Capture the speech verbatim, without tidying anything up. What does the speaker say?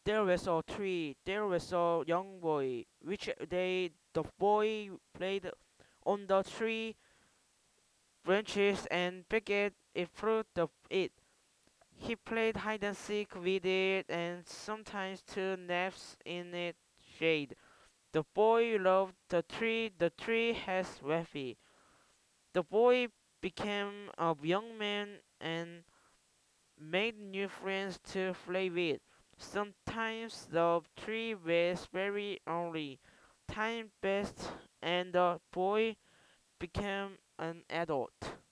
There was a tree, there was a young boy. Which day the boy played on the tree branches and picked a fruit of it. He played hide and seek with it and sometimes took naps in its shade. The boy loved the tree, the tree has Waffy. The boy became a young man and made new friends to play with. Sometimes the tree was very early. Time passed and the boy became an adult.